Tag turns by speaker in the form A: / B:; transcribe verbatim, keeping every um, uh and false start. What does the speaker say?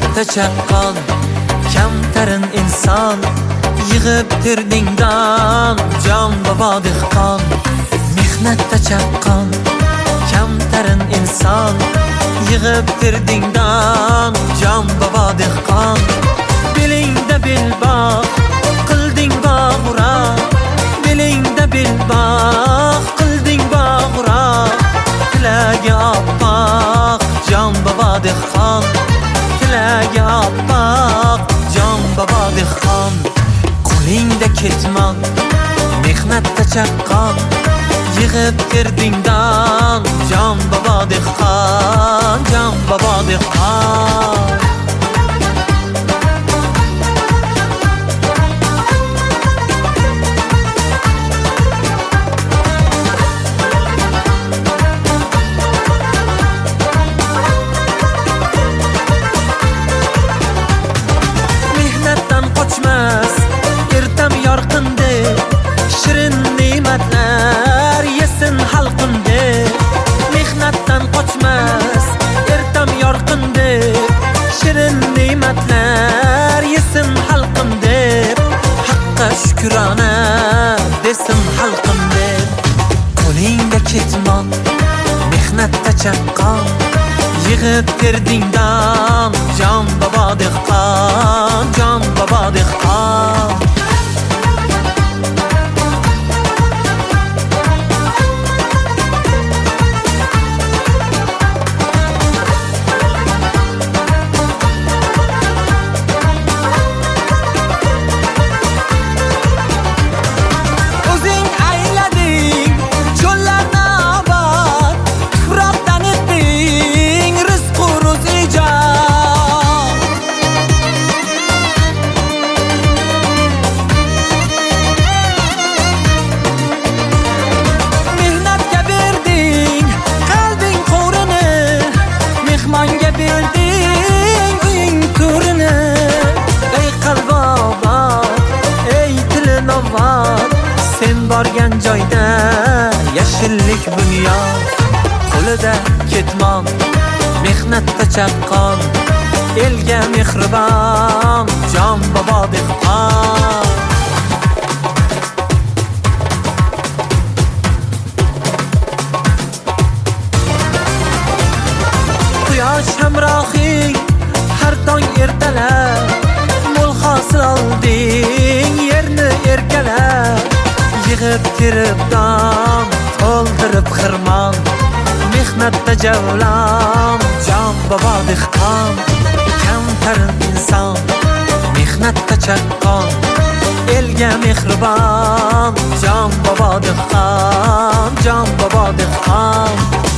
A: mehnatda chaqqon kamtarin inson, yig'ib tirdingdan jon bobo dehqon. Mehnatda chaqqon kamtarin inson, yig'ib tirdingdan jon bobo dehqon. Belingda belbog' qilding bog'roq, belingda belbog' qilding bog'roq. Tilagi oppoq jon bobo dehqon, tilagi oppoq jon bobo dehqon. Qo'lingda ketmon mehnatda chaqqon, yig'ib tirdingdan jon bobo dehqon, jon bobo dehqon. Mehnatdan qochmas ertam yorqindi, shirin ne'matlar yesin xalqimda. Mehnatdan qochmas ertam yorqindi, shirin ne'matlar yesin xalqimda. Haqqa shukrona desin xalqimda. Qo'lingda ketmon mehnatda chaqqon, yig'ib tirdingdan jon bobo dehqon, jon bobo dehqon. Sen borgan joyda yashillik bunyod, qo'lida ketmon mehnatda chaqqon, elga mehribon jon bobo dehqon. Quyosh hamrohing har tong ertalab, mo'l hosil olding yerni erkalab. Yig'ib tiribdan to'ldirib xirmon, mehnatda javlon jon bobo dehqon. Kamtarin inson mehnatda chaqqon, elga mehribon jon bobo dehqon, jon bobo dehqon.